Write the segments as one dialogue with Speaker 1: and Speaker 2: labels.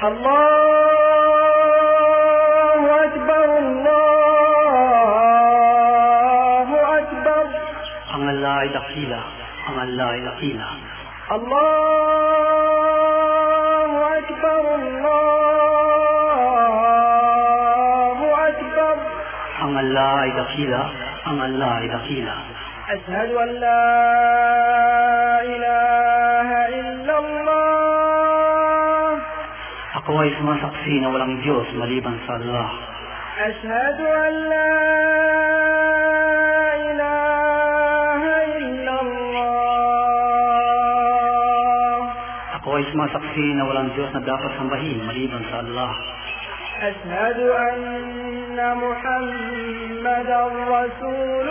Speaker 1: الله أكبر الله أكبر.
Speaker 2: Ang Allah ay dakila, ang Allah ay dakila.
Speaker 1: الله أكبر الله أكبر.
Speaker 2: Ang Allah ay dakila, ang Allah ay dakila.
Speaker 1: أشهد أن لا إله إلا الله.
Speaker 2: Ako ay sumasaksi na walang Diyos maliban sa Allah.
Speaker 1: أشهد أن لا إله إلا الله.
Speaker 2: Ako ay sumasaksi na walang Diyos na dapat sambahin maliban sa Allah.
Speaker 1: أشهد أن محمدا رسول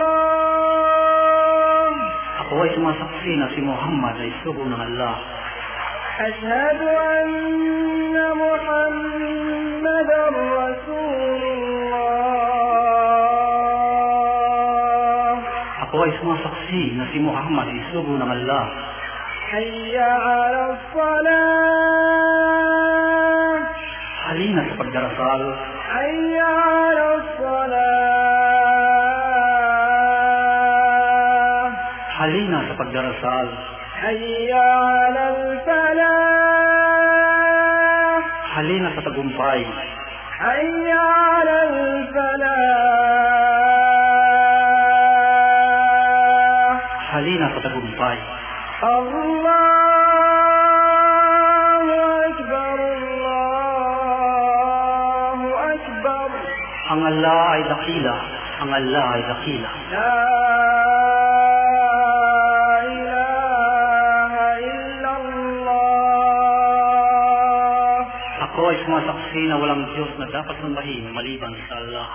Speaker 1: الله.
Speaker 2: Ako ay sumasaksi na si Muhammad ay sugo ng Allah.
Speaker 1: أشهد أن محمدا رسول الله.
Speaker 2: Ako ay sumasaksi na si Muhammad ay sugo ng Allah.
Speaker 1: حي على الصلاة.
Speaker 2: Halina sa pagdarasal.
Speaker 1: حي على الصلاة.
Speaker 2: Halina sa pagdarasal.
Speaker 1: حي على الفلاح.
Speaker 2: Halina sa tagumpay.
Speaker 1: حي على الفلاح.
Speaker 2: Halina sa tagumpay.
Speaker 1: الله أكبر الله أكبر.
Speaker 2: Ang Allah ay dakila, ang Allah ay dakila.
Speaker 1: لا إله إلا الله.
Speaker 2: Ako ay sumasaksi na walang Diyos na dapat sambahin maliban sa Allah.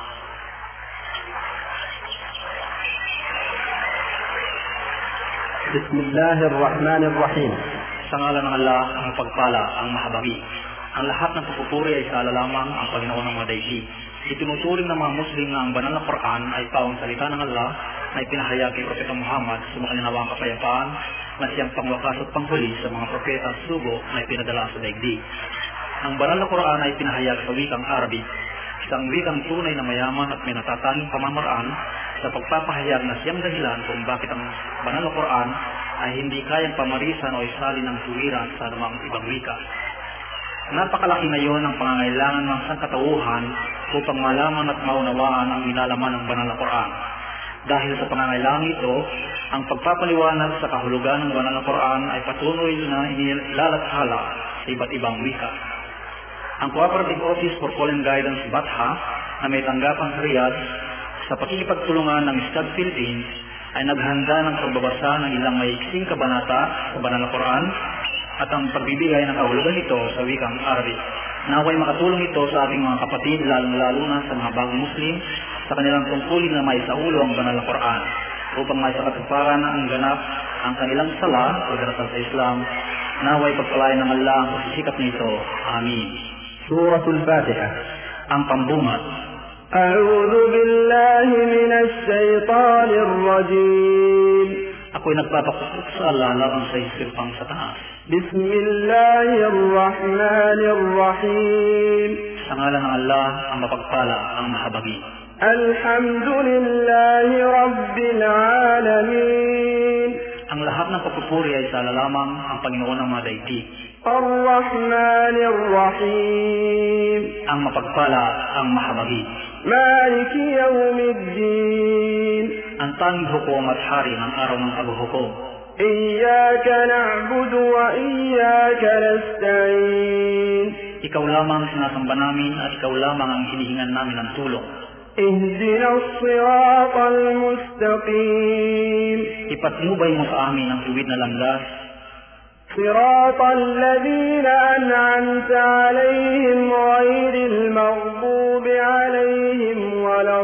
Speaker 1: بسم الله الرحمن الرحيم.
Speaker 2: Sa ngalan ng Allah, ang pagpala, ang mahabagi. Ang lahat ng pupupuri ay sa Allah lamang, ang Panginoon ng mga daigdig. Itinuturing ng mga Muslim na ang banal na Quran ay pawang salita ng Allah na ipinahayag kay Propeta Muhammad sa makalinawang kapayapaan na siyang pangwakas at panghuli sa mga propeta at sugo na ipinadala sa daigdig. Ang banal na Quran ay pinahayag sa wikang Arabic, isang wikang tunay na mayaman at may natatanging pamamaraan sa pagpapahayag na siyang dahilan kung bakit ang banal na Quran ay hindi kayang pamarisan o isalin ng tuwiran sa anumang ibang wika. Napakalaki ngayon ang pangangailangan ng sangkatauhan upang malaman at maunawaan ang inalaman ng banal na Quran. Dahil sa pangangailangan ito, ang pagpapaliwanag sa kahulugan ng banal na Quran ay patuloy na inilalathala sa iba't ibang wika. Ang Cooperative Office for Call and Guidance Batha na may tanggapan sa Riyadh sa pakikipagtulungan ng SCAD Philippines ay naghanda ng pagbabasa ng ilang maiksing kabanata sa banal na Quran at ang pagbibigay ng kahulugan nito sa wikang Arabic. Naway makatulong ito sa ating mga kapatid, lalong-lalo na sa mga bagong Muslim, sa kanilang tungkulin na maisaulo ang banal na Quran upang maisakatuparan ang ganap ang kanilang sala pagdarasal sa Islam. Naway pagpalain ng Allah ang pagsisikap nito. Amin.
Speaker 1: Suratul Fatiha.
Speaker 2: Ang pambungat.
Speaker 1: أعوذ بالله من الشيطان الرجيم.
Speaker 2: Ako'y nagpapakupot sa Allah laban sa isipang Satanas.
Speaker 1: بسم الله الرحمن الرحيم.
Speaker 2: Sa ngalan ng Allah, ang mapagpala, ang mahabagi.
Speaker 1: الحمد لله رب العالمين.
Speaker 2: Ang lahat ng pagpupuri ay sa Allah lamang, ang Panginoon ng mga daigdig.
Speaker 1: الرحمن الرحيم.
Speaker 2: Ang mapagpala, ang mahabagi.
Speaker 1: مالك يوم الدين.
Speaker 2: Ang tanging hukom at hari ng araw ng paghuhukom.
Speaker 1: إياك نعبد وإياك نستعين.
Speaker 2: Ikaw lamang sinasamba namin at ikaw lamang ang hinihingan namin ng tulong.
Speaker 1: اهدنا الصراط المستقيم.
Speaker 2: Ipatnubay mo sa amin ang tuwid na landas.
Speaker 1: صراط الذين أنعمت عليهم غير المغضوب عليهم ولا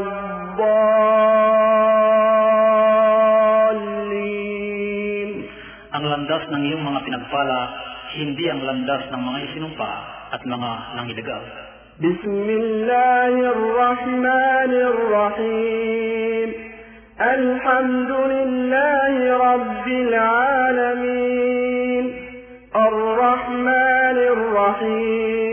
Speaker 1: الضالين.
Speaker 2: Ang landas ng iyong mga pinagpala, hindi ang landas ng mga isinumpa at mga nangidagal.
Speaker 1: بسم الله الرحمن الرحيم. الحمد لله رب العالمين. الرحمن الرحيم.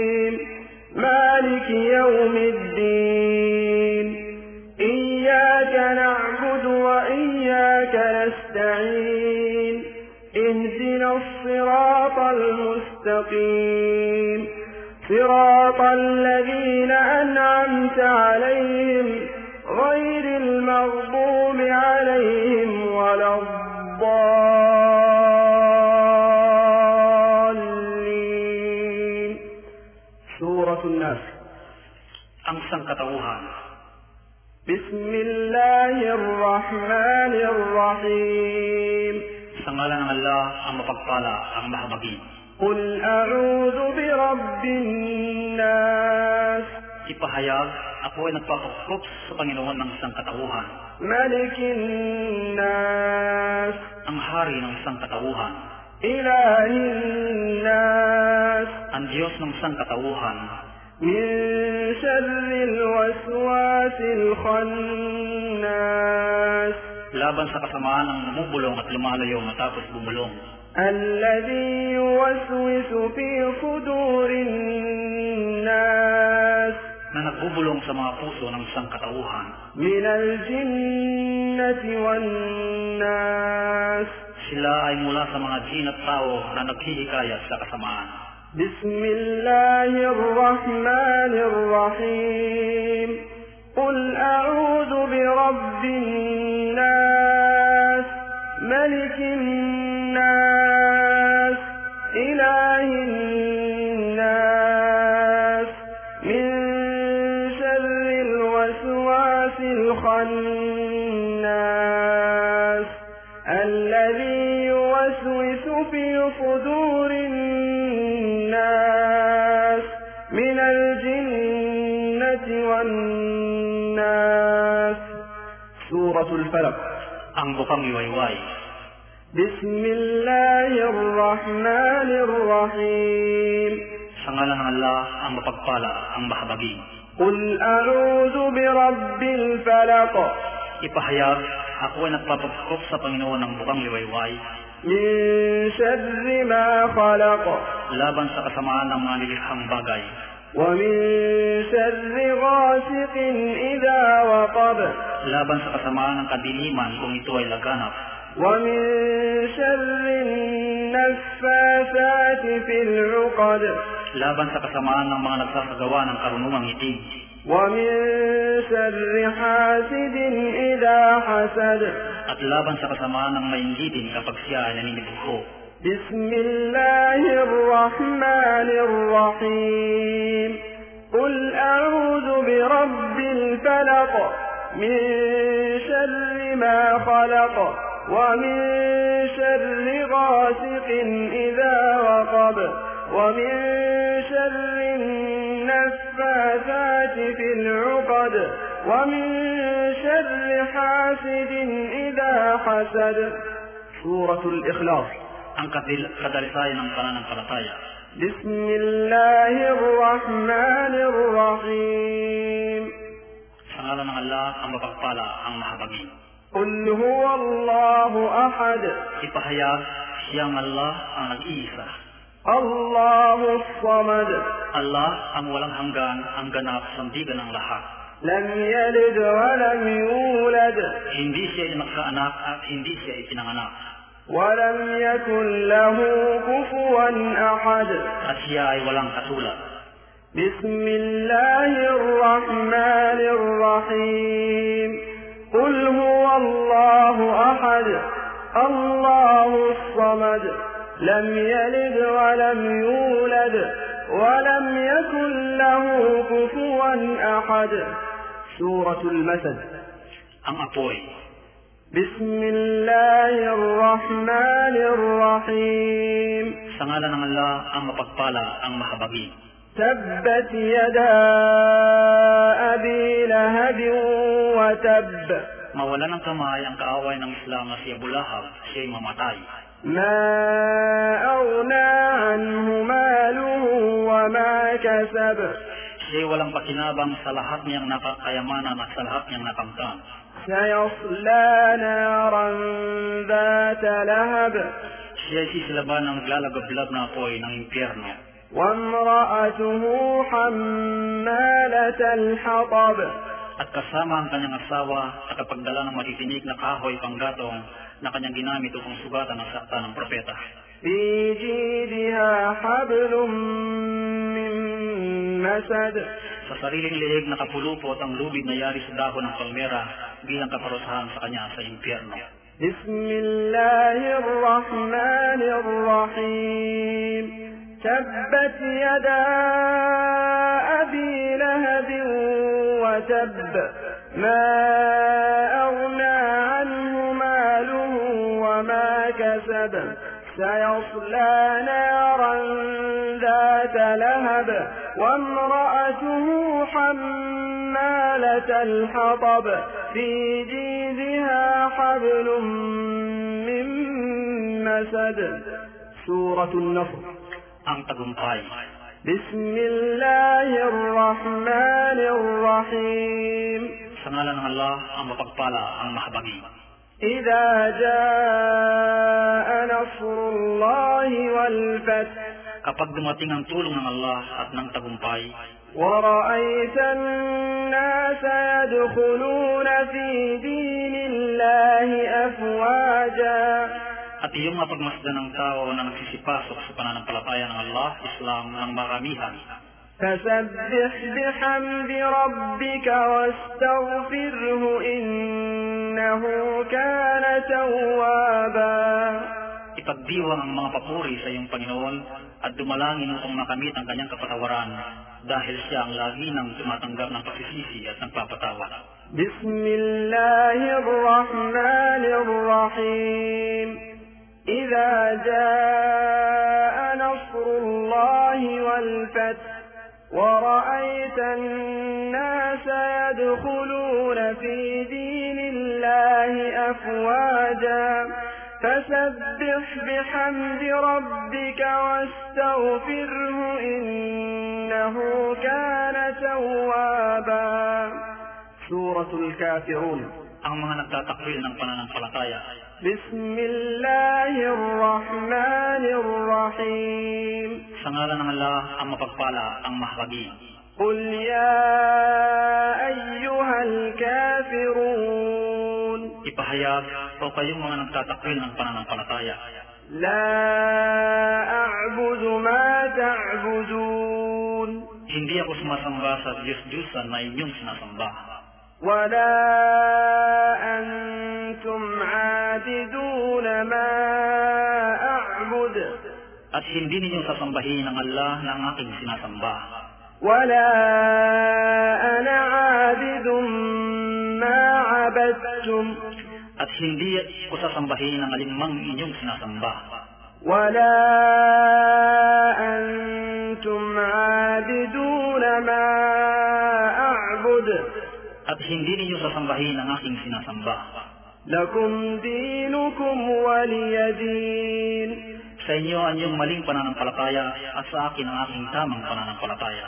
Speaker 1: الصراط المستقيم صراط الذين أنعمت عليهم غير المغضوب عليهم ولا الضالين. سورة الناس.
Speaker 2: Ang sangkatauhan.
Speaker 1: بسم الله الرحمن الرحيم.
Speaker 2: Sa ngalan ng Allah, ang mapagpala, ang mahabagin.
Speaker 1: قل أعوذ برب الناس
Speaker 2: Ipahayag, ako ay nagpapakop sa Panginoon ng sangkatauhan,
Speaker 1: ملك الناس
Speaker 2: ang hari ng sangkatauhan,
Speaker 1: إله الناس
Speaker 2: ang Diyos ng sangkatauhan,
Speaker 1: من شر الوسواس الخناس
Speaker 2: laban sa kasamaan ng namubulong at lumalayo matapos bumulong,
Speaker 1: الذي يوسوس في صدور الناس
Speaker 2: na nagbubulong sa mga puso ng sangkatauhan.
Speaker 1: من الجنة والناس.
Speaker 2: Sila ay mula sa mga jin at tao na naghihikayat sa kasamaan.
Speaker 1: بسم الله الرحمن الرحيم. قل أعوذ برب الناس ملك الناس إله الناس من شر الوسواس الخناس الذي يوسوس في صدور الناس من الجنة والناس. سورة الفلق.
Speaker 2: Ang bukang liwayway.
Speaker 1: بسم الله الرحمن الرحيم.
Speaker 2: Sa ngalan ng Allah, ang mapagpala, ang mahabagin.
Speaker 1: قل أعوذ برب الفلق
Speaker 2: Ipahayag, ako ay nagpapakop sa Panginoon ng bukang liwayway,
Speaker 1: من شر ما خلق
Speaker 2: laban sa kasamaan ng mga nilikhang bagay,
Speaker 1: ومن شر غاسق إذا وقب
Speaker 2: laban sa kasamaan ng kadiliman kung ito ay laganap,
Speaker 1: ومن شر النفاثات في العقد
Speaker 2: laban sa kasamaan ng mga nagsasagawa ng karunungang itim,
Speaker 1: ومن شر حاسد إذا حسد.
Speaker 2: at laban sa kasamaan ng mainggitin kapag siya ay naninibugho.
Speaker 1: بسم الله الرحمن الرحيم. قل أعوذ برب الفلق من شر ما خلق ومن شر غاسق إذا وقب ومن شر النفاثات في العقد ومن شر حاسد إذا حسد. سورة الإخلاص.
Speaker 2: Ang kadalisayan ng pananampalataya.
Speaker 1: بسم الله الرحمن الرحيم.
Speaker 2: Sa ngalan ng Allah, ang mapagpala, ang mahabagin.
Speaker 1: قل هو الله أحد
Speaker 2: Ipahayag, siyang Allah ang nag-iisa.
Speaker 1: الله الصمد
Speaker 2: Allah ang walang hanggan, ang ganap, sandigan ng lahat.
Speaker 1: لم يلد ولم يولد
Speaker 2: Hindi siya inakaanak at hindi siya ipinanganak.
Speaker 1: ولم يكن له كفوا أحد.
Speaker 2: At siya ay walang katulad.
Speaker 1: بسم الله الرحمن الرحيم. قل هو الله أحد الله الصمد لم يلد ولم يولد ولم يكن له كفوا أحد. سورة المسد.
Speaker 2: Ang apoy.
Speaker 1: بسم الله الرحمن الرحيم.
Speaker 2: Sa ngalan ng Allah, ang mapagpala, ang mahabagin.
Speaker 1: تبت يدا أبي لهب وتب
Speaker 2: Mawala ng kamay ang kaaway ng Islam na si Abu Lahab, siya'y mamatay.
Speaker 1: ما أغنى عنه ماله وما كسب
Speaker 2: Siya'y walang pakinabang sa lahat niyang nakakayamanan at sa lahat niyang nakamtan.
Speaker 1: سيصلى نارا ذات لهب
Speaker 2: Siya'y sisilaban ng naglalagablab na apoy ng impyerno.
Speaker 1: وامرأته حمالة الحطب
Speaker 2: At kasama ang kanyang asawa at kapagdala ng matitinig na kahoy panggatong na kanyang ginamit upang sugatan ang sakta ng propeta.
Speaker 1: في جيدها حبل من مسد.
Speaker 2: Sa sariling leeg nakapulupot ang lubid na yari sa dahon ng palmera bilang kaparusahan sa kanya sa impyerno.
Speaker 1: بسم الله الرحمن الرحيم. تبت يدا أبي لهب وتب ما أغنى عنه ماله وما كسب سيصلى نارا ذات لهب وامرأته حمالة الحطب في جيدها حبل من مسد. سورة النصر.
Speaker 2: Ang tagumpay.
Speaker 1: بسم الله الرحمن الرحيم.
Speaker 2: Sa ngalan ng Allah, ang mapagpala, ang mahabagi.
Speaker 1: إذا جاء نصر الله والفتح.
Speaker 2: Kapag dumating ang tulong ng Allah at ng tagumpay,
Speaker 1: ورأيت الناس يدخلون في دين الله أفواجا.
Speaker 2: at iyong mapagmasdan ng tao na nagsisipasok sa pananampalataya ng Allah, Islam, ng maramihan.
Speaker 1: فسبح بحمد ربك واستغفره إنه كان توابا.
Speaker 2: Ipagdiwang ang mga papuri sa iyong Panginoon at dumalangin upang makamit ang kanyang kapatawaran dahil siya ang lagi nang tumatanggap ng pagsisisi at nagpapatawad.
Speaker 1: Bismillahirrahmanirrahim. إذا جاء نصر الله والفتح ورأيت الناس يدخلون في دين الله أفواجا فسبح بحمد ربك واستغفره إنه كان توابا. سورة الكافرون.
Speaker 2: Ang mga nagtatakwil ng pananampalataya.
Speaker 1: Bismillahirrahmanirrahim.
Speaker 2: Sa ngalan ng Allah, ang mapagpala, ang mahabagi.
Speaker 1: Qul ya ayyuhal kafirun.
Speaker 2: Ipahayag o kayong mga nagtatakwil ng pananampalataya.
Speaker 1: La a'budu ma ta'budun.
Speaker 2: Hindi ako sumasamba sa Diyos-Diyosan na inyong sinasamba.
Speaker 1: ولا أنتم عابدون ما أعبد.
Speaker 2: At hindi ninyo sasambahin ng Allah na ang aking sinasamba.
Speaker 1: ولا أنا عابد ما عبدتم.
Speaker 2: At hindi ko sasambahin ng alinmang inyong sinasamba.
Speaker 1: ولا أنتم عابدون ما أعبد.
Speaker 2: At hindi ninyo sasambahin ang aking sinasamba.
Speaker 1: Lakum dinukum waliyadin.
Speaker 2: Sa inyo ang iyong maling pananampalataya at sa akin ang aking tamang pananampalataya.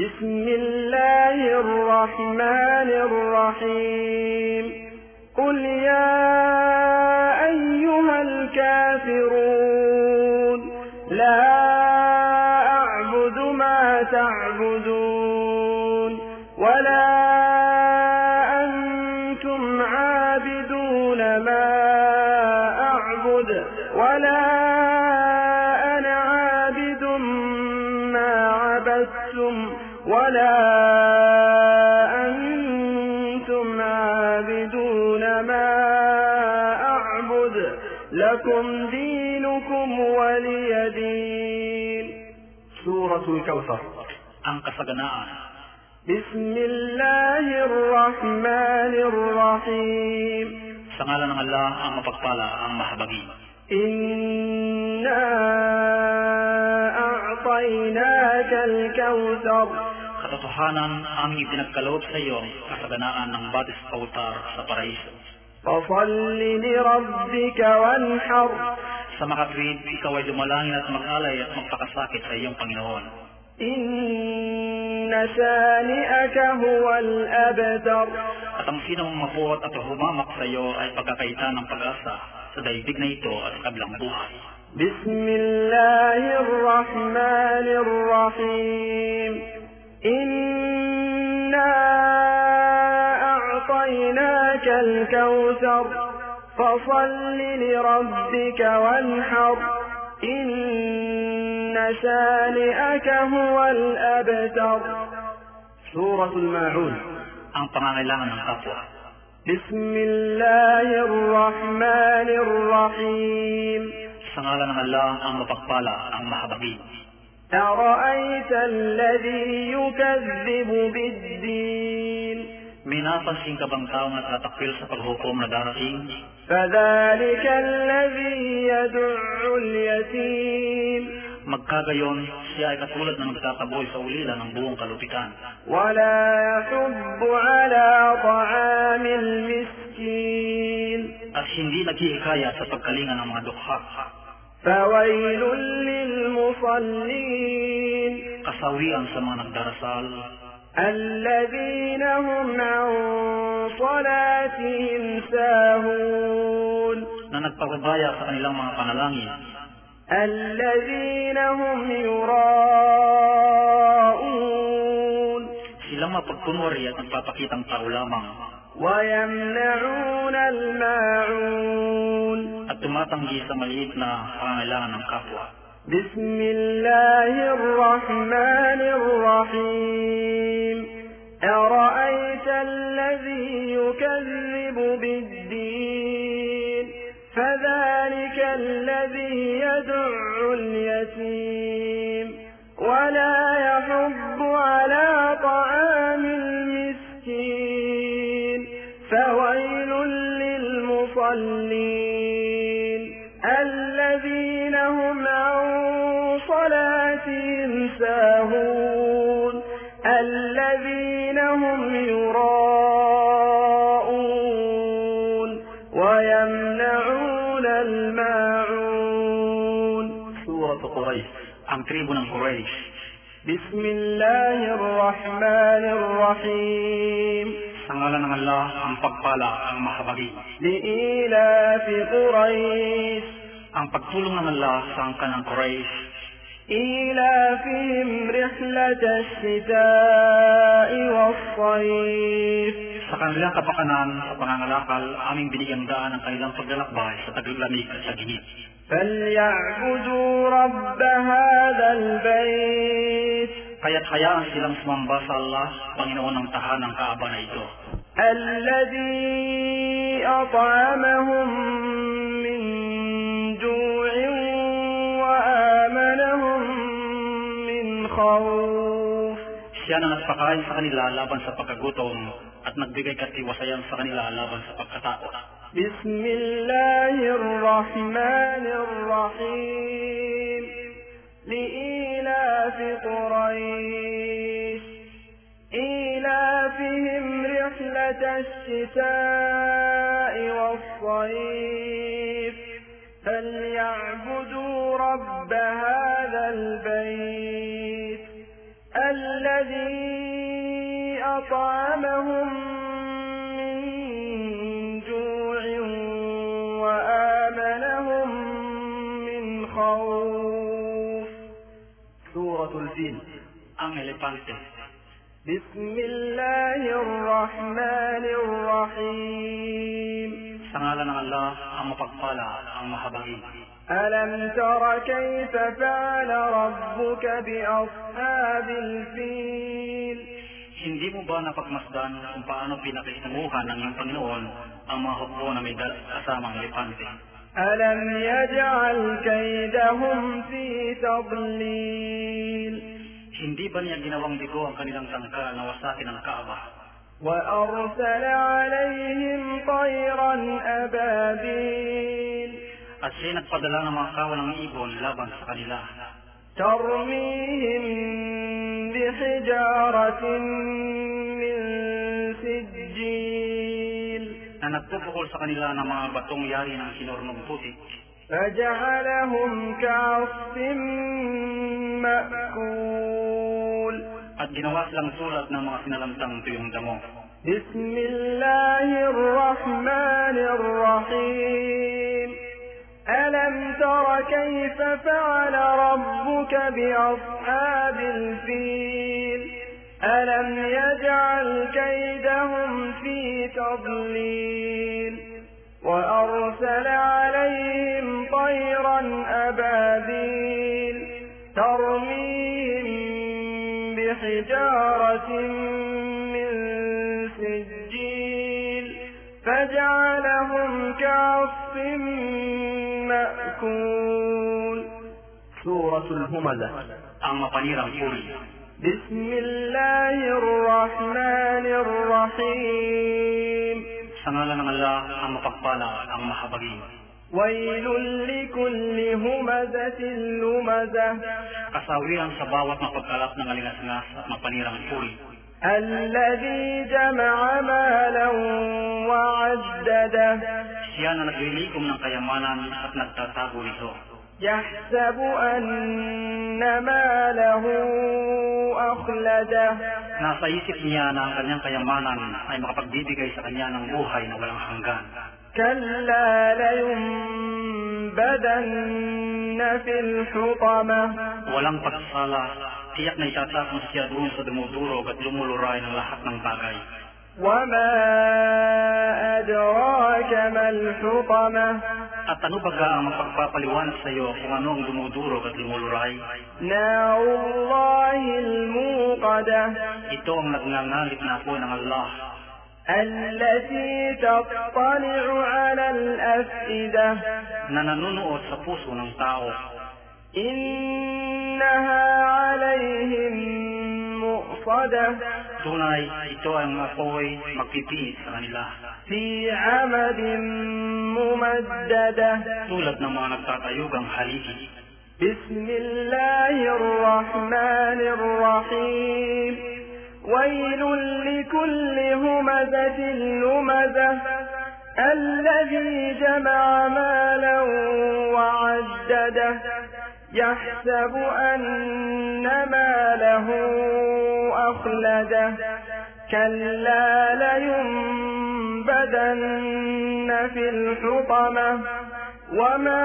Speaker 1: Bismillahirrahmanirrahim. Qul ya ayyuhal kafirun. La a'budu ma ta'budun. Wala ولا أنا عابد ما عبدتم ولا أنتم عابدون ما أعبد لكم دينكم ولي دين. سورة الكوثر.
Speaker 2: Ang kasaganaan.
Speaker 1: بسم الله الرحمن الرحيم.
Speaker 2: Sa ngalan ng Allah, ang mapagpala, ang mahabagi.
Speaker 1: Inna a'tainaka al-kawthar.
Speaker 2: Katotohanan, aming ipinagkaloob sa iyo ang kasaganaan ng batis kautar sa paraiso.
Speaker 1: Fasalli li rabbika wanhar.
Speaker 2: Sa makatwid, ikaw ay dumalangin at mag-alay at magpakasakit sa iyong Panginoon.
Speaker 1: Inna sani'aka huwal abtar.
Speaker 2: At ang sinong mapuot at humamak sa iyo ay pagkakaitan ng pag-asa sa daigdig na ito at kablang buhay.
Speaker 1: Bismillahirrahmanirrahim. Inna a'tainaka al-kawthar fasalli li rabbika wanhar إن شانئك هو الأبتر.
Speaker 2: سورة الماعون. Ang pangangailangan ng kapwa.
Speaker 1: بسم الله الرحمن الرحيم.
Speaker 2: Sa ngalan ng Allah, ang mapagpala, ang mahabagin.
Speaker 1: أرأيت الذي يكذب بالدين.
Speaker 2: May napansin ka bang taong natatakil sa paghukom na darating?
Speaker 1: فذلك الذي يدع اليتيم.
Speaker 2: Magkagayon, siya ay katulad ng nagtataboy sa ulila ng buong kalupitan.
Speaker 1: ولا يحض على طعام المسكين.
Speaker 2: At hindi naghihikayat sa pagkalinga ng mga dukha.
Speaker 1: فويل للمصلين.
Speaker 2: Kasawian sa mga nagdarasal.
Speaker 1: الذين هم عن صلاتهم ساهون.
Speaker 2: Na nagpapabaya sa kanilang mga panalangin.
Speaker 1: الذين هم يراءون.
Speaker 2: Silang mapagkunwari at nagpapakitang tao lamang.
Speaker 1: ويمنعون الماعون.
Speaker 2: At tumatanggi sa maliit na pangangailangan ng kapwa.
Speaker 1: بسم الله الرحمن الرحيم. أرأيت الذي يكذب بالدين. فذلك الذي يدع اليتيم ولا يحض على طعام المسكين. فويل للمصلين الذين هم عن صلاتهم ساهون. الذين هم يراءون ويمنعون الماعون.
Speaker 2: سورة قريش. Ang tribo ng Quraysh.
Speaker 1: بسم الله الرحمن الرحيم.
Speaker 2: Sa ngalan ng Allah, ang pagpala, ang mahabagi.
Speaker 1: لإيلاف قريش.
Speaker 2: Ang pagtulong ng Allah sa angkan ng Quraysh.
Speaker 1: إيلافهم رحلة الشتاء والصيف.
Speaker 2: Sa kanilang kapakanan sa pangangalakal, aming binigyang daan ang kanilang paglalakbay sa taglamig at sa ginit.
Speaker 1: فليعبدوا رب هذا البيت.
Speaker 2: Kaya't hayaan silang sumamba sa Allah, Panginoon ng tahanang Kaaba na ito.
Speaker 1: الذي أطعمهم من جوع وآمنهم من خوف.
Speaker 2: Siya na nagpakain sa kanila laban sa pagkagutom at nagbigay katiwasayan sa kanila laban sa pagkatakot.
Speaker 1: بسم الله الرحمن الرحيم. لإيلاف قريش. إيلافهم رحلة الشتاء والصيف. فليعبدوا رب هذا البيت الذي أطعمهم من جوع وآمنهم من خوف.
Speaker 2: سورة الفيل. Ang elepante.
Speaker 1: بسم الله الرحمن الرحيم.
Speaker 2: Sa ngalan ng Allah, ang mapagpala, ang mahabagi.
Speaker 1: ألم تر كيف فعل ربك بأصحاب الفيل.
Speaker 2: Hindi mo ba napagmasdan kung paano pinakitunguhan ng iyong Panginoon ang mga hukbo na may kasamang elepante?
Speaker 1: ألم يجعل كيدهم في تضليل.
Speaker 2: Hindi ba niya ginawang bigo ang kanilang tangka na wasakin ang Kaaba?
Speaker 1: وأرسل عليهم طيرا أبابيل.
Speaker 2: At siya nagpadala ng mga kawan ng ibon laban sa kanila.
Speaker 1: ترميهم بحجارة من سجيل.
Speaker 2: Na nagpupukol sa kanila ng mga batong yari ng sinurnong putik.
Speaker 1: فجعلهم كعصف مأكول.
Speaker 2: At ginawa silang sulat ng mga sinalamtang tuyong damo.
Speaker 1: بسم الله الرحمن الرحيم. ألم تر كيف فعل ربك بأصحاب الفيل. ألم يجعل كيدهم في تضليل وأرسل عليهم طيرا أبابيل من سجيل فجعلهم كعصف مأكول.
Speaker 2: سورة الهمزة. Ang mapanirang puri.
Speaker 1: بسم الله الرحمن الرحيم.
Speaker 2: Sa ngalan ng Allah, ang mapagpala, ang mahabagin.
Speaker 1: ويل لكل همزة لمزة.
Speaker 2: Kasawian sa bawat mapagkalap ng alingas-ngas at mapanirang puri.
Speaker 1: الذي جمع مالا وعدده.
Speaker 2: Siya na naglilikom ng kayamanan at nagtatago nito.
Speaker 1: يحسب أن ماله أخلده.
Speaker 2: Nasa isip niya na ang kanyang kayamanan ay makapagbibigay sa kanya ng buhay na walang hanggan.
Speaker 1: كلا لينبذن في الحطمة.
Speaker 2: Walang pagsala, tiyak na itatapon siya doon sa dumudurog at lumuluray ng lahat ng bagay.
Speaker 1: وما أدراك ما الحطمة.
Speaker 2: At ano baga ang magpapaliwanag sa iyo kung ano ang dumudurog at lumuluray?
Speaker 1: نار الله الموقدة.
Speaker 2: Ito ang nagngangalit na po ng Allah.
Speaker 1: التي تطلع على الأفئدة.
Speaker 2: Na nanunuot sa puso ng tao.
Speaker 1: إنها عليهم مؤصدة.
Speaker 2: Tunay, ito ang apoy magpipihit sa kanila.
Speaker 1: في عمد ممددة.
Speaker 2: Tulad ng mga nagtatayugang haligi.
Speaker 1: بسم الله الرحمن الرحيم. ويل لكل همزة لمزة الذي جمع مالا وعدده يحسب أن ماله أخلده كلا لينبذن في الحطمة وما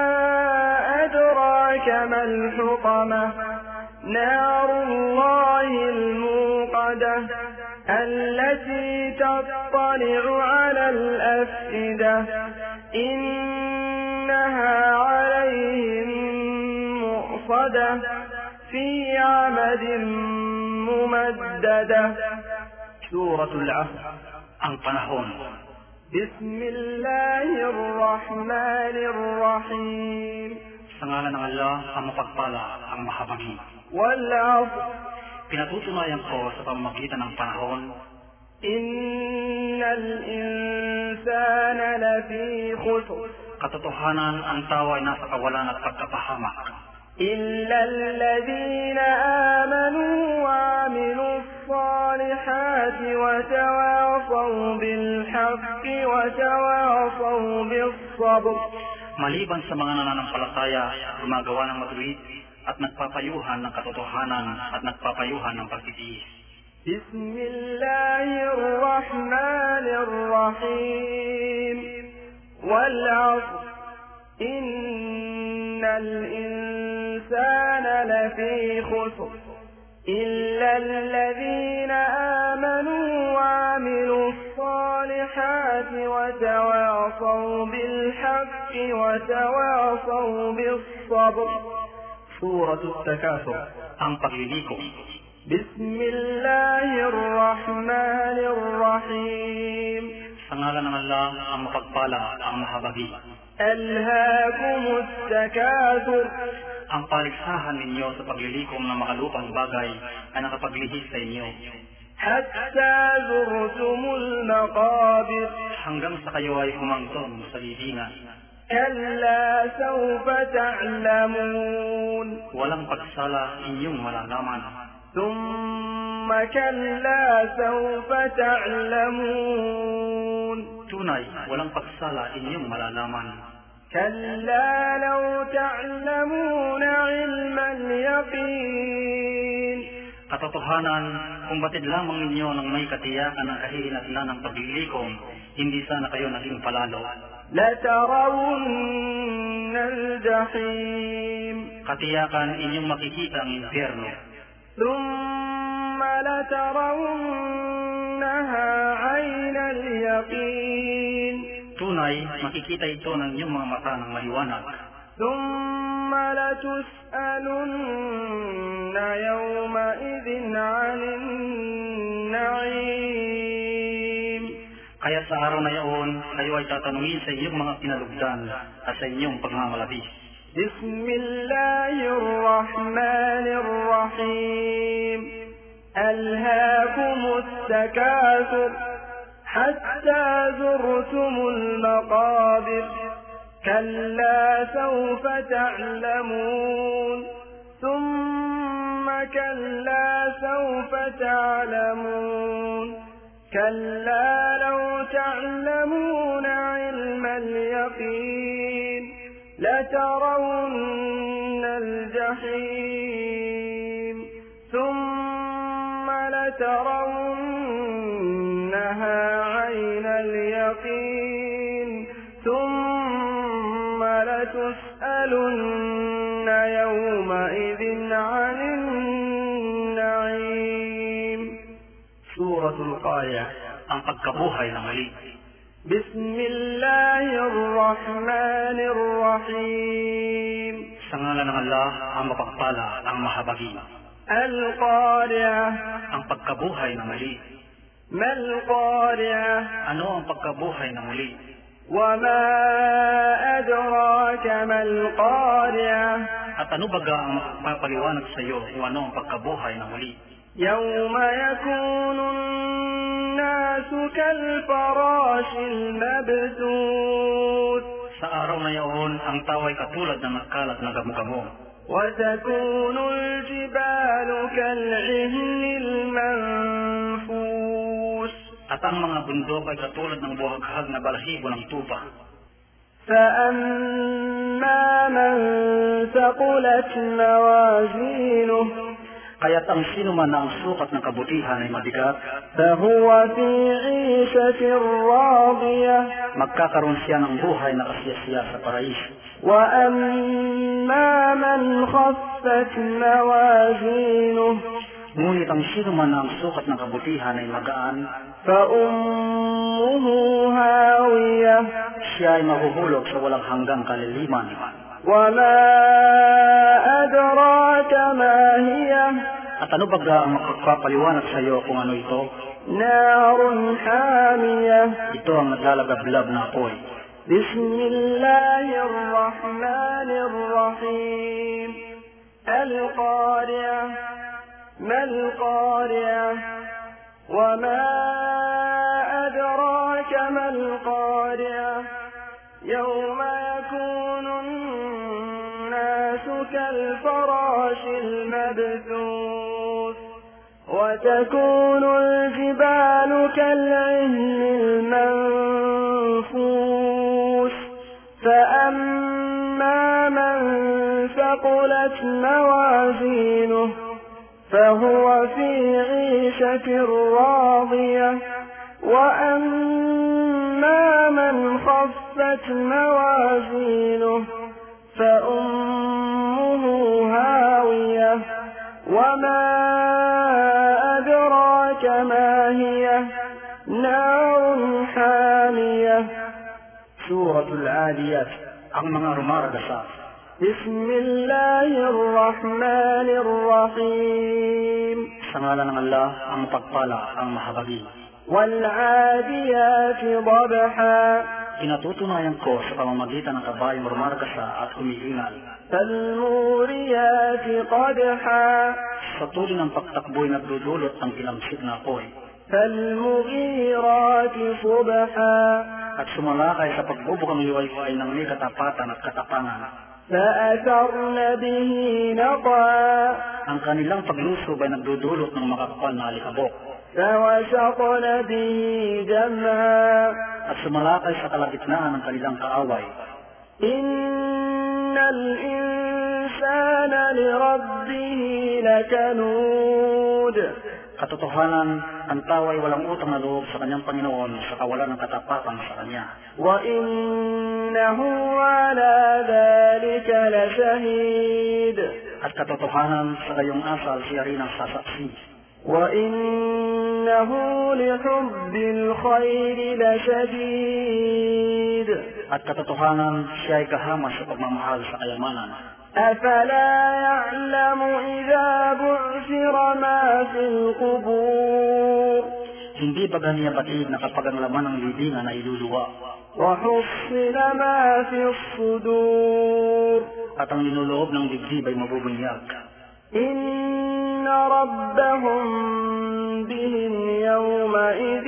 Speaker 1: أدراك ما الحطمة نار الله الموقدة التي تطلع على الأفئدة إنها عليهم مؤصدة في عمد ممددة.
Speaker 2: سورة العصر. Ang panahon.
Speaker 1: بسم الله الرحمن الرحيم.
Speaker 2: Sa ngalan ng Allah, ang mapagpala, ang mahabagin.
Speaker 1: والعصر.
Speaker 2: Pinatutunayan ko sa pamamagitan ng panahon.
Speaker 1: إن الإنسان لفي خسر.
Speaker 2: Katotohanan, ang tao ay nasa kawalan at pagkapahamak.
Speaker 1: إلا الذين آمنوا وعملوا الصالحات وتواصوا بالحق وتواصوا بالصبر.
Speaker 2: Maliban sa mga nananampalataya, gumagawa ng matuwid at nagpapayuhan ng katotohanan at nagpapayuhan ng pagtitiis.
Speaker 1: بسم الله الرحمن الرحيم. والعصر إن الإنسان لفي خسر إلا الذين آمنوا وعملوا الصالحات وتواصوا بالحق وتواصوا بالصبر.
Speaker 2: سورة التكاثر. Ang pagliliko.
Speaker 1: بسم الله الرحمن الرحيم.
Speaker 2: Sa ngalan ng Allah, ang mapagpala, ang mahabagi.
Speaker 1: ألهاكم التكاثر.
Speaker 2: Ang paligsahan ninyo sa paglilikom ng makalupang bagay ay nakapaglihis sa inyo.
Speaker 1: حتى زرتم المقابر.
Speaker 2: Hanggang sa kayo ay humangtong sa libingan.
Speaker 1: كلا سوف تعلمون.
Speaker 2: Walang pagsala inyong malalaman.
Speaker 1: ثم كلا سوف تعلمون.
Speaker 2: Tunay, walang pagsala inyong malalaman.
Speaker 1: كلا لو تعلمون علم اليقين.
Speaker 2: Katotohanan, kung batid lamang ninyo ng may katiyakan ng kahihinatnan ng paglilikom, hindi sana kayo naging palalo.
Speaker 1: لترون الجحيم.
Speaker 2: Katiyakan inyong makikita ang impyerno.
Speaker 1: ثم لترونها عين اليقين.
Speaker 2: Tunay, makikita ito ng inyong mga mata ng maliwanag.
Speaker 1: ثم لتسألن يومئذ عن النعيم.
Speaker 2: Kaya sa araw na iyon, kayo ay tatanungin sa inyong mga pinalugdan at sa inyong pagmamalabis.
Speaker 1: Bismillahir Rahmanir Rahim. Alhaakumus takathur hatta zurtumul maqabir. كلا سوف تعلمون ثم كلا سوف تعلمون كلا لو تعلمون علم اليقين لترون الجحيم ثم لترونها عين اليقين ثم لتسألن يومئذ عن النعيم.
Speaker 2: سورة القارعة, ang pagkabuhay na muli.
Speaker 1: Bismillahir Rahmanir Rahim.
Speaker 2: Sa ngalan ng Allah, ang mapagpala, ang mahabagi.
Speaker 1: Al-Qari'ah,
Speaker 2: ang pagkabuhay na muli.
Speaker 1: Mal-Qari'ah,
Speaker 2: ano ang pagkabuhay na muli?
Speaker 1: وما أدراك ما القارعة.
Speaker 2: At ano baga ang magpapaliwanag sa iyo kung ano ang pagkabuhay na muli?
Speaker 1: يوم يكون الناس كالفراش المبثوث.
Speaker 2: Sa araw na iyon, ang tao ay katulad ng nagkalat na gamo-gamo.
Speaker 1: وتكون الجبال كالعهن المنفوش.
Speaker 2: At ang mga bundok ay katulad ng buhaghag na balahibo ng tupa.
Speaker 1: فأما من ثقلت موازينه.
Speaker 2: Kaya't ang sino man na ang sukat ng kabutihan ay mabigat,
Speaker 1: فهو في عيشة راضية.
Speaker 2: magkakaroon siya ng buhay na kasiyasiya sa paraiso.
Speaker 1: وأما من خفت موازينه.
Speaker 2: Ngunit ang sino man na ang sukat ng kabutihan ay magaan,
Speaker 1: فأمه هاوية.
Speaker 2: siya ay mahuhulog sa walang hanggang kaliliman.
Speaker 1: وما أدراك ما هي.
Speaker 2: At ano baga ang magpapaliwanag sa iyo kung ano ito?
Speaker 1: نار حامية.
Speaker 2: Ito ang naglalagablab na apoy.
Speaker 1: بسم الله الرحمن الرحيم. القارعة ما القارعة وما أدراك ما القارعة يوم يكون الناس كالفراش المبثوث وتكون الجبال كالعهن المنفوش فأما من ثقلت موازينه فهو في عيشة راضية وأما من خفت موازينه فأمه هاوية وما أدراك ما هي نار حامية.
Speaker 2: سورة العاديات, ang mga rumaragasa.
Speaker 1: بسم الله الرحمن الرحيم.
Speaker 2: Sa ngalan ng Allah, ang pagpala, ang mahabagi.
Speaker 1: والعاديات ضبحا.
Speaker 2: Pinatutunayan ko sa pamamagitan ng kabayong rumaragasa at umiingal.
Speaker 1: فالموريات قدحا.
Speaker 2: Sa tuloy ng pagtakbo'y nagdudulot ng ilamsik na apoy.
Speaker 1: فالمغيرات صبحا.
Speaker 2: At sumalakay sa pagbubukang liwayway ng may katapatan at katapangan.
Speaker 1: فأثرن به نقعا.
Speaker 2: Ang kanilang paglusob ay nagdudulot ng makakapal na alikabok.
Speaker 1: فوسطن به جمعا.
Speaker 2: At sumalakay sa kalagitnaan ng kanilang kaaway.
Speaker 1: إن الإنسان لربه لكنود.
Speaker 2: Katotohanan, ang tao ay walang utang na loob sa kanyang Panginoon sa kawalan ng katapatan sa kanya.
Speaker 1: وإنه على ذلك لشهيد.
Speaker 2: At katotohanan, sa gayong asal siya rin ang sasaksi.
Speaker 1: وإنه لحب الخير لشديد.
Speaker 2: At katotohanan, siya ay kahamas sa pagmamahal sa kayamanan.
Speaker 1: أفلا يعلم إذا بعثر ما في القبور
Speaker 2: Hindi ba ganiya batid na kapag ang laman ng libingan ay iluluwa
Speaker 1: وحصل ما في الصدور
Speaker 2: at ang linuloob ng dibdib ay mabubunyag?
Speaker 1: إن ربهم بهم يومئذ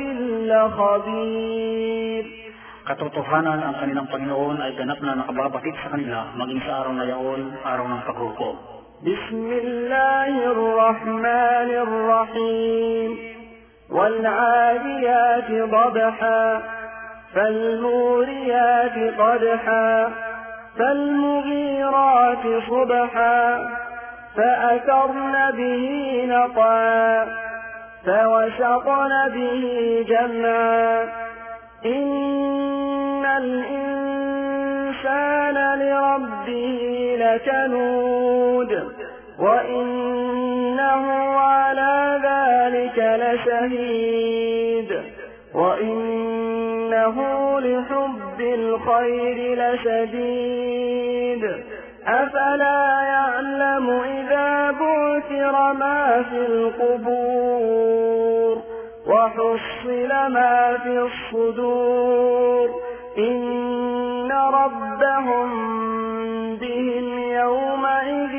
Speaker 1: لخبير
Speaker 2: Katotohanan, ang kanilang Panginoon ay ganap na nakababatid sa kanila maging sa araw na yaon, araw ng paghukom.
Speaker 1: بسم الله الرحمن الرحيم والعاديات ضبحا فالموريات قدحا فالمغيرات صبحا فأثرن به نقعا فوسطن به جمعا إن الإنسان لربه لكنود وإنه على ذلك لشهيد وإنه لحب الخير لشديد أفلا يعلم إذا بعثر ما في القبور وحصل ما في الصدور إن ربهم بهم يومئذ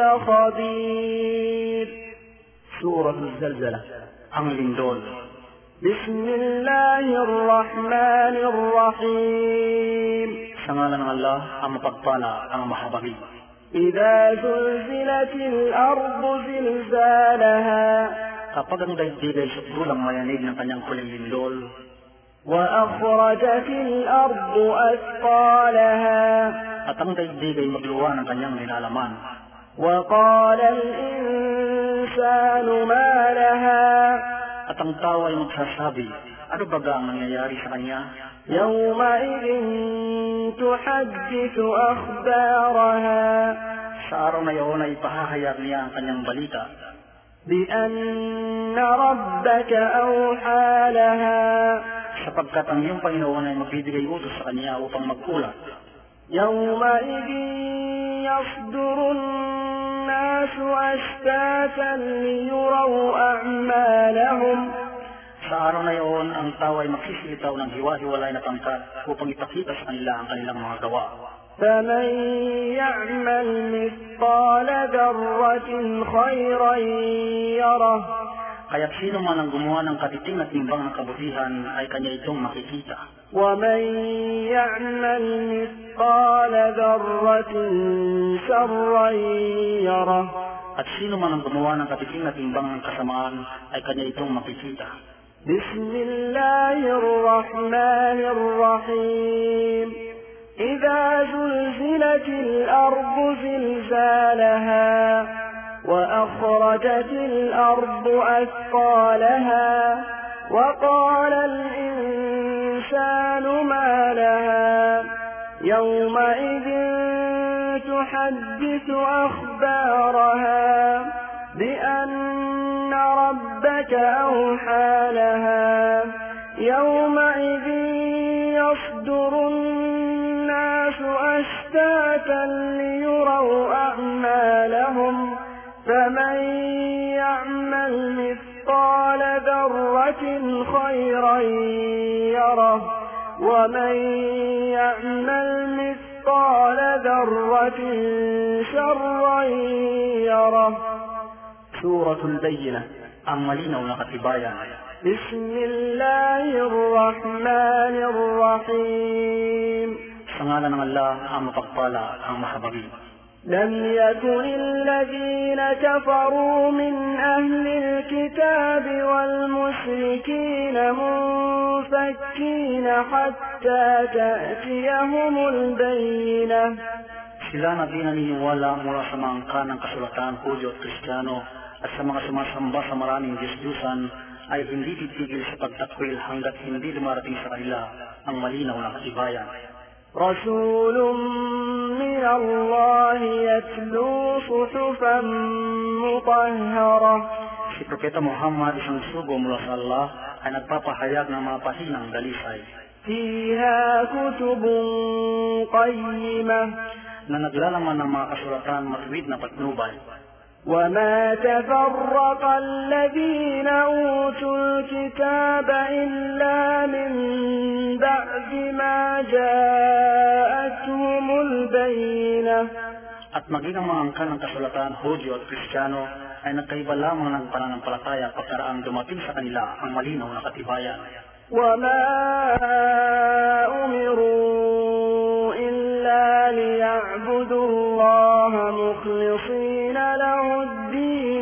Speaker 1: لخبير
Speaker 2: Surah Al-Zalzalah, ang lindol.
Speaker 1: بسم الله الرحمن الرحيم
Speaker 2: Sa ngalan ng Allah, ang mapagpala, ang mahabagin.
Speaker 1: إذا زلزلت الأرض زلزالها
Speaker 2: Kapag ang daigdig ay sutulang mayanig ng kanyang huling lindol,
Speaker 1: وأخرجت الأرض أثقالها
Speaker 2: at ang daigdig ay magluwa ng kanyang nilalaman,
Speaker 1: وقال الإنسان ما لها
Speaker 2: at ang tao ay magsasabi, ano baga ang nangyayari sa kanya?
Speaker 1: يومئذ تحدث أخبارها
Speaker 2: Sa araw na iyon ay ipahahayag niya ang kanyang balita,
Speaker 1: بأن ربك أوحى لها
Speaker 2: sapagkat ang iyong Panginoon ay magbibigay utos sa kanya upang mag-ulat.
Speaker 1: يومئذ يصدر الناس أشتاتا ليروا أعمالهم
Speaker 2: Sa araw na iyon, ang tao ay magsisilitaw ng hiwa-hiwalay na pangkat upang ipakita sa kanila ang kanilang mga gawa.
Speaker 1: فمن يعمل مثقال ذرة خيرا يره
Speaker 2: Kaya't sino man ang gumawa ng katiting at timbang ng kabutihan ay kanya itong makikita.
Speaker 1: ومن يعمل مثقال ذرة شرا يره
Speaker 2: At sino man ang gumawa ng katiting at timbang ng kasamaan ay kanya itong makikita.
Speaker 1: بسم الله الرحمن الرحيم إذا زلزلت الأرض زلزالها وأخرجت الأرض أثقالها وقال الإنسان ما لها يومئذ تحدث أخبارها بأن ربك أوحى لها يومئذ يصدر الناس أشتاتا ليروا أعمالهم فمن يعمل مثقال ذرة خيرا يره ومن يعمل مثقال ذرة شرا يره
Speaker 2: سورة البينة, ang malinaw na katibayan.
Speaker 1: بسم الله الرحمن الرحيم
Speaker 2: Sa ngalan ng Allah, ang mapagpala, ang mahabagin.
Speaker 1: لم يكن الذين كفروا من أهل الكتاب والمشركين منفكين حتى تأتيهم البينة
Speaker 2: Sila na di naniniwala mula sa mga angka ng kasulatan, Hudyo at Kristiyano, at sa mga sumasamba sa maraming Diyos-Diyusan ay hindi titigil sa pagtakwil hanggat hindi dumarating sa kanila ang malinaw na katibayan.
Speaker 1: رسول من الله يتلو صحفا مطهرة
Speaker 2: Si Propeta Muhammad, isang sugo mula sa Allah, ay nagpapahayag ng mga pahinang dalisay.
Speaker 1: فيها كتب قيمة
Speaker 2: na naglalaman ng mga kasulatan matuwid na patnubay.
Speaker 1: وما تفرق الذين أوتوا الكتاب إلا من بعد ما جاءتهم البينة.
Speaker 2: At maging ang mga angkan ng kasulatan, Hudyo at Kristiyano, ay nagkaiba lamang ng pananampalataya pagkaraang dumating sa kanila ang malinaw na katibayan.
Speaker 1: وما أمروا إلا ليعبدوا الله مخلصين له الدين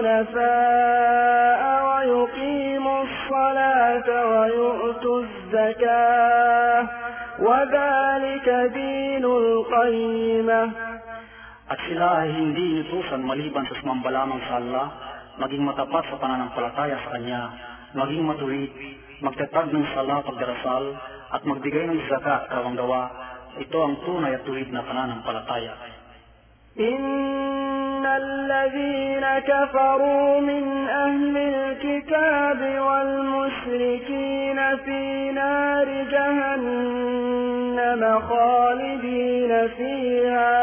Speaker 1: حنفاء ويقيموا الصلاة ويؤتوا الزكاة وذلك دين القيمة.
Speaker 2: At sila ay hindi inutusan maliban sa sumamba lamang sa Allah, maging matapat sa pananampalataya sa Kanya, maging matuwid, magtatag ng sala pagdarasal, at magbigay ng zakat kawanggawa. Ito ang tunay at tuwid na pananampalataya.
Speaker 1: إن الذين كفروا من أهل الكتاب والمشركين في نار جهنم خالدين فيها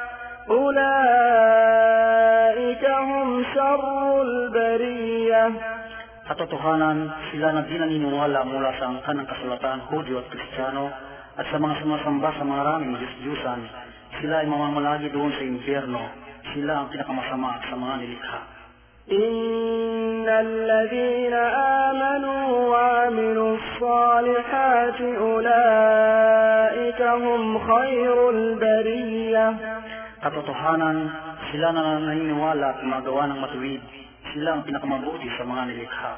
Speaker 1: أولئك هم شر البرية.
Speaker 2: Katotohanan, sila na di naniniwala mula sa angkan ng kasulatan, Hudyo at Kristiyano, at sa mga sumasamba sa maraming Diyos-Diyusan, sila ay mamamalagi doon sa impyerno. Sila ang pinakamasama sa mga nilikha.
Speaker 1: إن الذين آمنوا وعملوا الصالحات أولئك هم خير البرية.
Speaker 2: Katotohanan, sila na naniniwala at magawa ng matuwid. Sila ang pinakamabuti sa mga nilikha.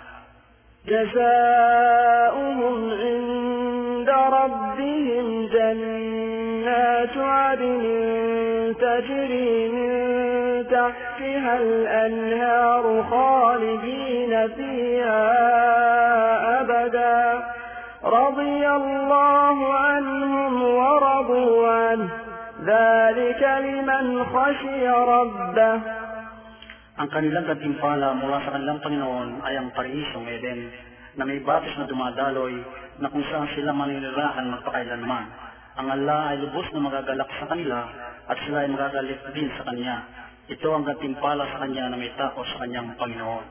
Speaker 1: جزاؤهم عند ربهم جنات عدن تجري من تحتها الأنهار خالدين فيها أبدا رضي الله عنهم ورضوا عنه ذلك لمن خشي ربه.
Speaker 2: Ang kanilang gantimpala mula sa kanilang Panginoon ay ang Paraisong Eden, na may batis na dumadaloy, na kung saan sila maninirahan magpakailanman. Ang Allah ay lubos na magagalak sa kanila, at sila ay magagalit din sa Kanya. Ito ang gantimpala sa Kanya na may takot sa Kanyang Panginoon.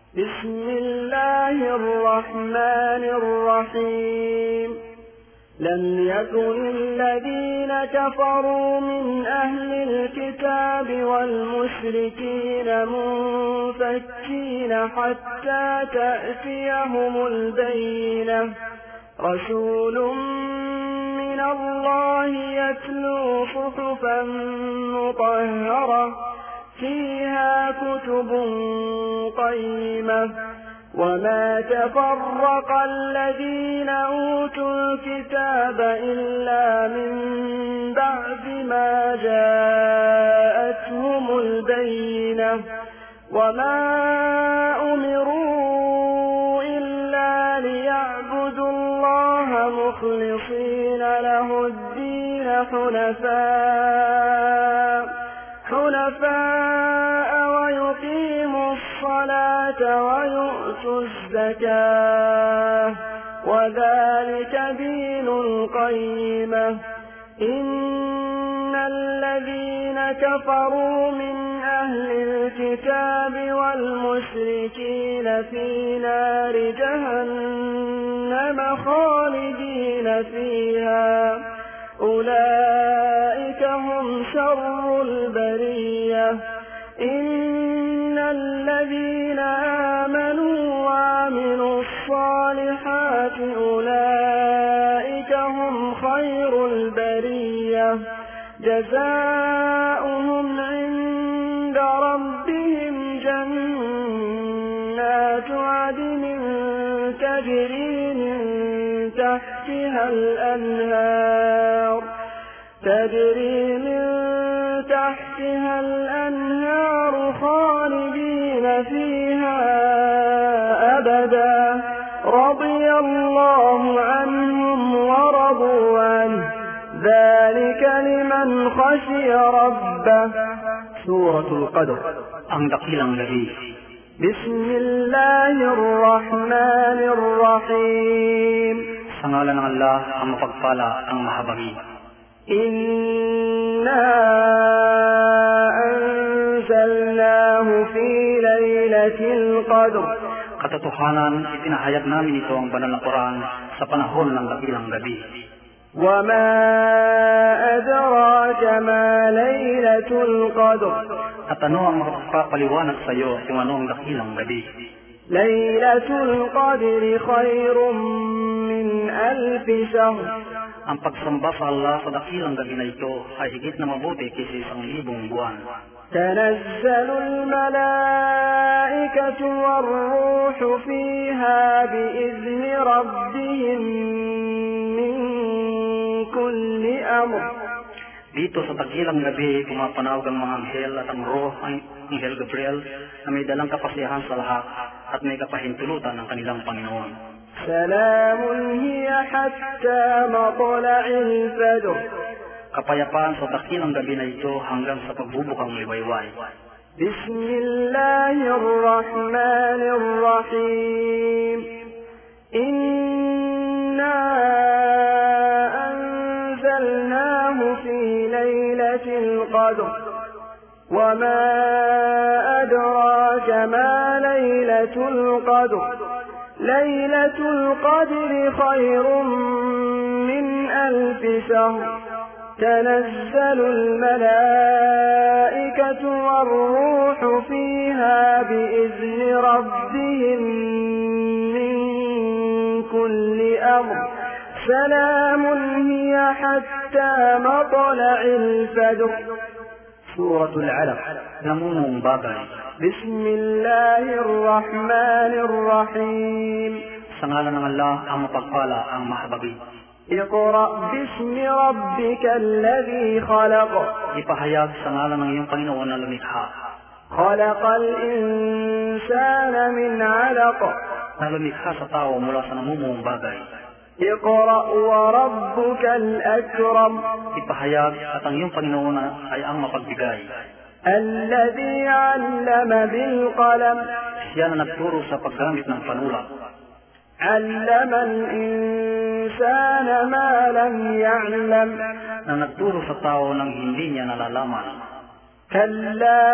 Speaker 1: Bismillahirrahmanirrahim. لم يكن الذين كفروا من أهل الكتاب والمشركين منفكين حتى تأتيهم البينة رسول من الله يتلو صحفا مطهرة فيها كتب قيمة وما تفرق الذين أوتوا الكتاب إلا من بعد ما جاءتهم البينة وما أمروا إلا ليعبدوا الله مخلصين له الدين حنفاء ويقيموا الصلاة ويؤتوا الزكاة وذلك دين القيمة. إن الذين كفروا من أهل الكتاب والمشركين في نار جهنم خالدين فيها أولئك هم شر البرية. إن الذين آمنوا وعملوا الصالحات أولئك هم خير البرية جزاؤهم عند ربهم جنات عدن تجري من تحتها الأنهار خالدين فيها أبدا رضي الله عنهم ورضوا عنه ذلك لمن خشي ربه.
Speaker 2: سورة القدر ang dakilang lagi.
Speaker 1: بسم الله الرحمن الرحيم.
Speaker 2: Sa ngalan ng Allah, ang mapagpala, ang mahabagi.
Speaker 1: إنا أنزلناه في ليلة القدر
Speaker 2: Katotohanan, ipinahayag namin ito ang banal na Quran sa panahon ng dakilang gabi.
Speaker 1: وما أدراك ما ليلة القدر
Speaker 2: At ano ang makapapaliwanag sa iyo kung ano ang dakilang gabi?
Speaker 1: ليلة القدر خير من 1000 شهر
Speaker 2: Ang pagsamba sa Allah sa dakilang gabi na ito ay higit na mabuti kaysa 1,000 buwan.
Speaker 1: تنزل الملائكة والروح فيها بإذن ربهم من كل أمر.
Speaker 2: Dito sa dakilang gabi, pumapanawag ang mga anghel at ang roh, ang Anghel Gabriel, na may dalang kapasiyahan sa lahat at may kapahintulutan ng kanilang Panginoon.
Speaker 1: سلام هي حتى مطلع الفجر.
Speaker 2: Kapayapaan sa dakilang gabi na ito hanggang sa pagbubukang liwayway.
Speaker 1: بسم الله الرحمن الرحيم إنا أنزلناه في ليلة القدر وما أدراك ما ليلة القدر ليلة القدر خير من 1000 شهر تنزل الملائكة والروح فيها بإذن ربهم من كل أمر سلام هي حتى مطلع الفجر.
Speaker 2: سورة العلق, Namunong Bagay.
Speaker 1: بسم الله الرحمن الرحيم
Speaker 2: Sa ngalan ng Allah, ang mapagpala, ang mahabagin.
Speaker 1: اقرأ باسم ربك الذي خلق
Speaker 2: Ipahayag sa ngalan ng iyong Panginoon na lumikha.
Speaker 1: خلق الإنسان من علق
Speaker 2: Na lumikha sa tao mula sa namumuong bagay.
Speaker 1: اقرأ وربك الأكرم
Speaker 2: Ipahayag at ang iyong Panginoon ay ang mapagbigay.
Speaker 1: الذي علم بالقلم
Speaker 2: Siya na nagturo sa paggamit ng panulat.
Speaker 1: علم الإنسان ما لم يعلم
Speaker 2: Na nagturo sa tao ng hindi niya nalalaman.
Speaker 1: كلا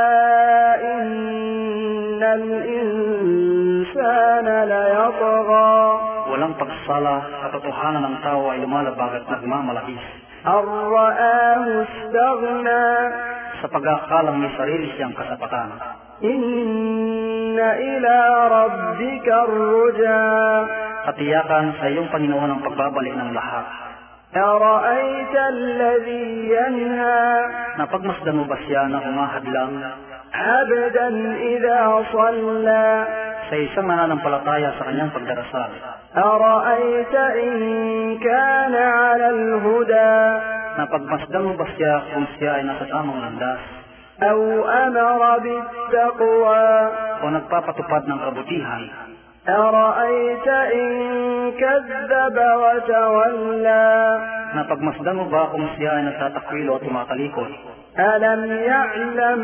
Speaker 1: إن الإنسان ليطغى
Speaker 2: Walang pagsala, katotohanan ng tao ay lumalabag at nagmamalabis.
Speaker 1: أن رآه استغنى
Speaker 2: Sa pag-aakalang may sarili siyang kasapatan.
Speaker 1: إن إلى ربك الرجى
Speaker 2: Katiyakan sa iyong Panginoon ang pagbabalik ng lahat.
Speaker 1: أرأيت الذي ينهى
Speaker 2: Napagmasdan mo ba siya na humahadlang
Speaker 1: عبدا إذا صلى
Speaker 2: sa isang nananampalataya sa kanyang pagdarasal?
Speaker 1: أرأيت إن كان على الهدى
Speaker 2: Napagmasdan mo ba siya kung siya ay nasa tamang landas
Speaker 1: أو أمر بالتقوى
Speaker 2: o nagpapatupad ng kabutihan?
Speaker 1: أرأيت إن كذب وتولى
Speaker 2: Napagmasdan mo ba kung siya ay nagtatakwil o tumatalikod?
Speaker 1: ألم يعلم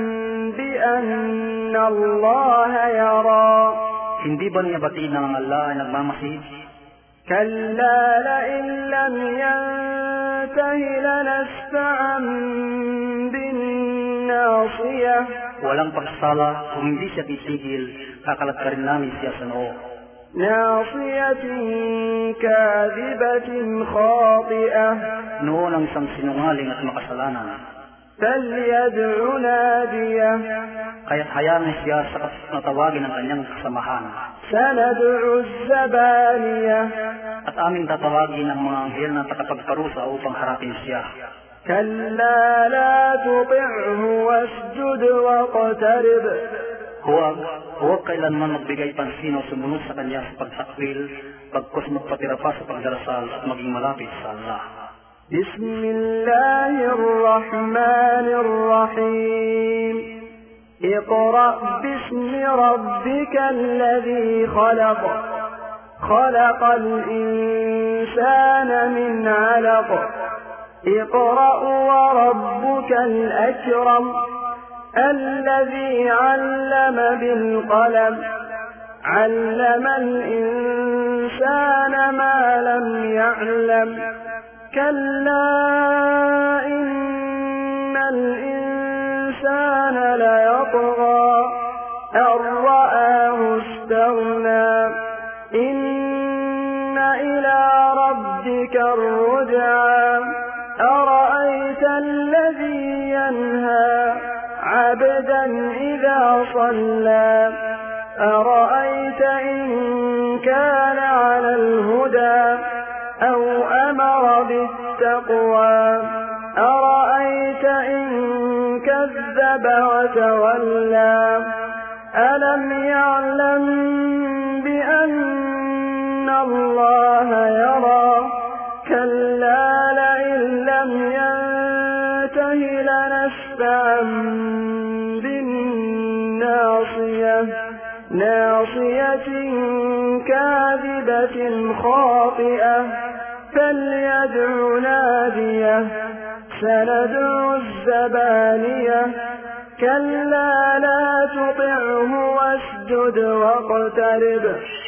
Speaker 1: بأن الله يرى
Speaker 2: Hindi ba niya batiin na ang Allah ay nagmamasid?
Speaker 1: كلا لئن لم ينته لنسفعا بالناصية
Speaker 2: Walang pagsala, kung hindi siya titigil, kakalat ka rin namin siya sa noo.
Speaker 1: ناصية كاذبة خاطئة
Speaker 2: Noo ng isang sinungaling at makasalanan.
Speaker 1: فليدع ناديه
Speaker 2: Kaya't hayaan na siya sa natawagin ng kanyang kasamahan.
Speaker 1: سندع الزبانية
Speaker 2: At aming tatawagin ang mga anghel na takapagparusa upang harapin siya.
Speaker 1: كلا لا تطعه واسجد واقترب
Speaker 2: Huwag kailanman magbigay pansin o sumunod sa kanya sa pagsakwil, pagkos magpatira pa sa pagdarasal at maging malapit sa Allah.
Speaker 1: بسم الله الرحمن الرحيم اقرأ باسم ربك الذي خلق خلق الإنسان من علق اقرأ وربك الأكرم الذي علم بالقلم علم الإنسان ما لم يعلم كلا إن الإنسان ليطغى أن رآه استغنى إن إلى ربك الرجعى أرأيت الذي ينهى عبدا إذا صلى أرأيت إن كان على الهدى أو أمر بالتقوى أرأيت إن كذب وتولى ألم يعلم بأن الله يرى كلا لئن لم ينته لنسفعا بالناصية ناصية كاذبة خاطئة فليدع ناديه سندع الزبانية كلا لا تطعه واسجد واقترب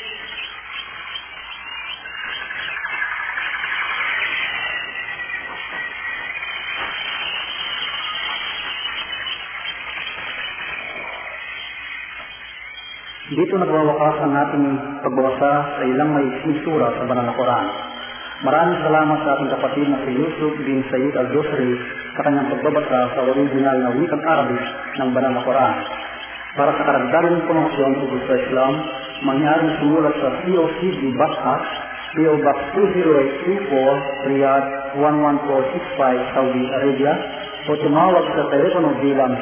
Speaker 3: Dito nagwawakas ang ating pagbabasa sa ilang may sura sa Banal na Quran. Maraming salamat sa ating kapatid na si Yusuf bin Sayyid al-Dosri sa kanyang pagbabasa sa original na wikang Arabic ng Banal na Quran. Para sa karagdagang impormasyon tungkol sa Islam, mangyaring sumulat sa COCD Bashat, PO Box 20824, Riyadh 11465, Saudi Arabia, o tumawag sa telepono bilang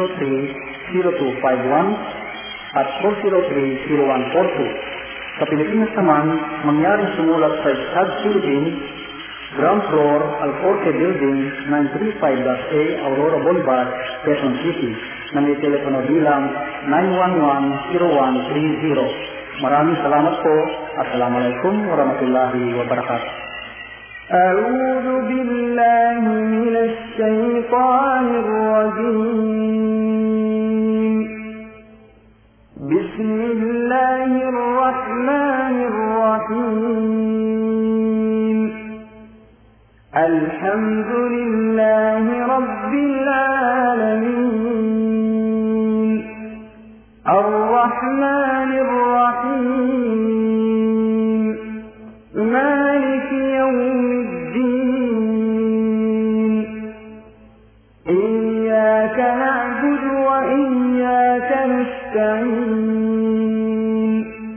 Speaker 3: 403-0251 at 403-0142. Sa Pilipinas naman, mangyaring sumulat sa Stad Philippines, Ground Floor, Alforte Building, 935-A, Aurora Boulevard, Quezon City, na may telepono bilang 911-0130. Maraming salamat po. Assalamualaikum warahmatullahi wabarakatuh.
Speaker 1: أعوذ بالله من الشيطان الرجيم بسم الله الرحمن الرحيم الحمد لله رب العالمين الرحمن الرحيم مالك يوم الدين إياك نعبد وإياك نستعين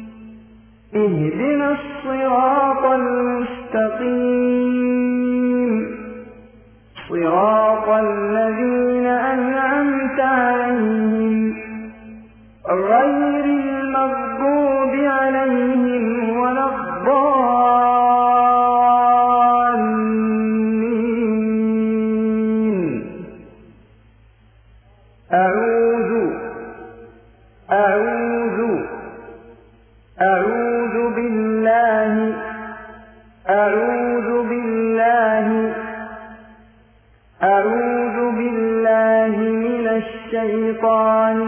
Speaker 1: اهدنا الصراط المستقيم صراط الذين أنعمت عليهم غير المغضوب عليهم ولا الضالين أعوذ بالله من الشيطان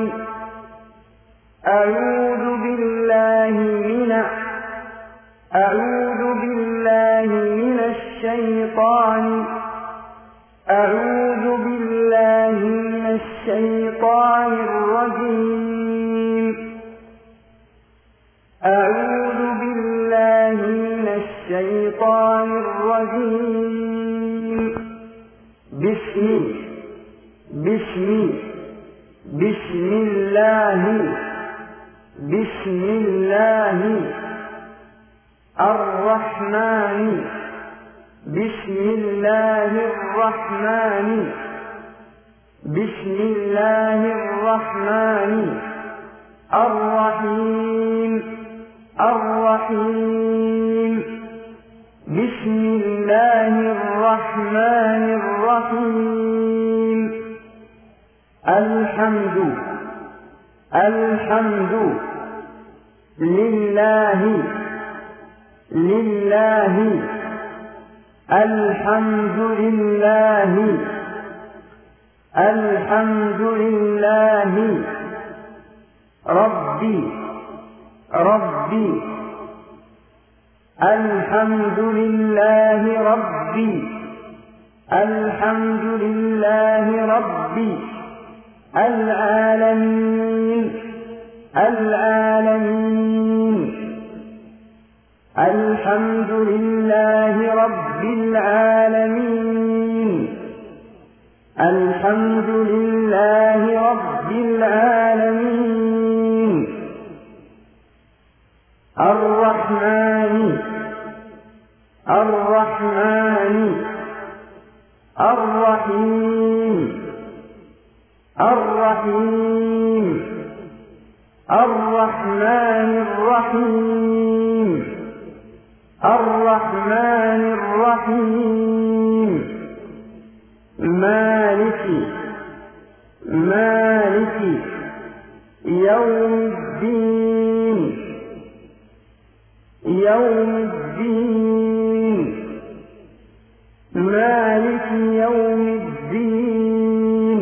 Speaker 1: أعوذ بالله من الشيطان الرجيم أعوذ بالله من الشيطان الرجيم بسم الله الرحمن بسم الله الرحمن الرحيم بسم الله الرحمن الرحيم الحمد لله الحمد لله ربي ربي الحمد لله ربي الحمد لله ربي العالمين العالمين الحمد لله رب العالمين الحمد لله رب العالمين الرحمن الرحمن الرحيم الرحيم الرحمن الرحيم الرحمن الرحيم مالك مالك يوم الدين يوم الدين مالك يوم الدين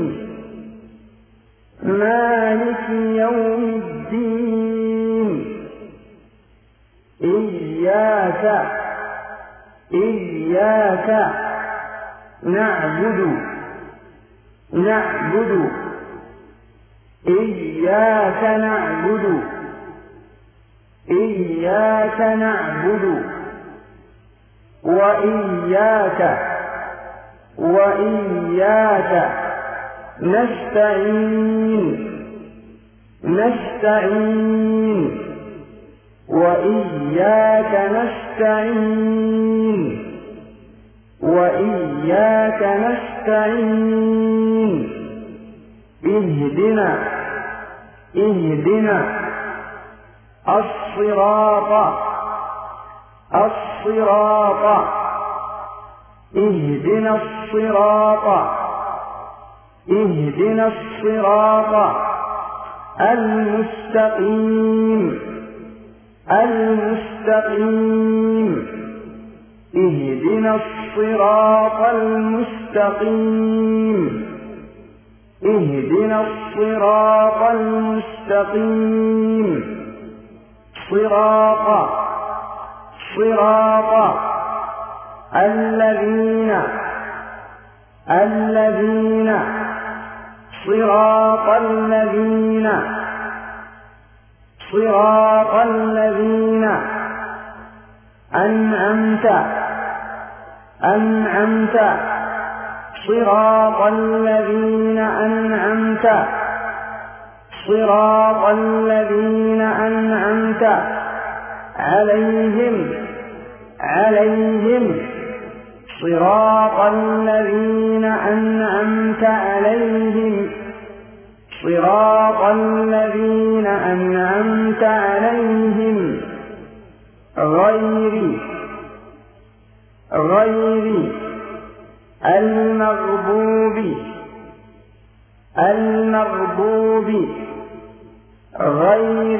Speaker 1: مالك يوم الدين إياك إياك نعبد نعبد إياك نعبد إياك نعبد وإياك وإياك نستعين نستعين وإياك نستعين وإياك نستعين اهدنا اهدنا الصراط الصراط اهدنا الصراط اهدنا الصراط المستقيم المستقيم اهدنا الصراط المستقيم اهدنا الصراط المستقيم صراط صراط الذين صراط الذين صراط الذين أنعمت صراط الذين أنعمت صراط الذين أنعمت عليهم صراط الذين أنعمت عليهم صراط الذين أنعمت عليهم غير المغضوب غير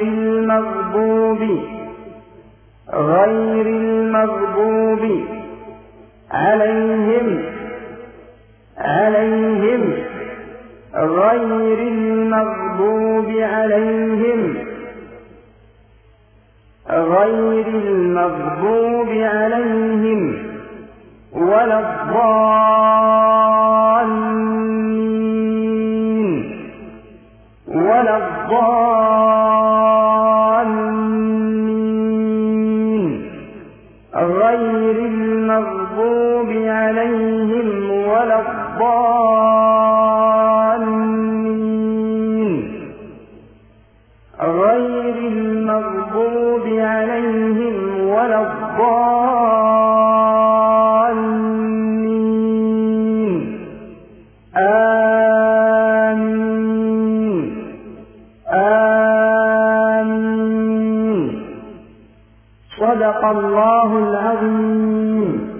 Speaker 1: المغضوب عليهم غير المغضوب عليهم غير المغضوب عليهم ولا الضالين غير المغضوب عليهم ولا الضالين غير المغضوب عليهم ولا الضالين آمين آمين صدق الله العظيم.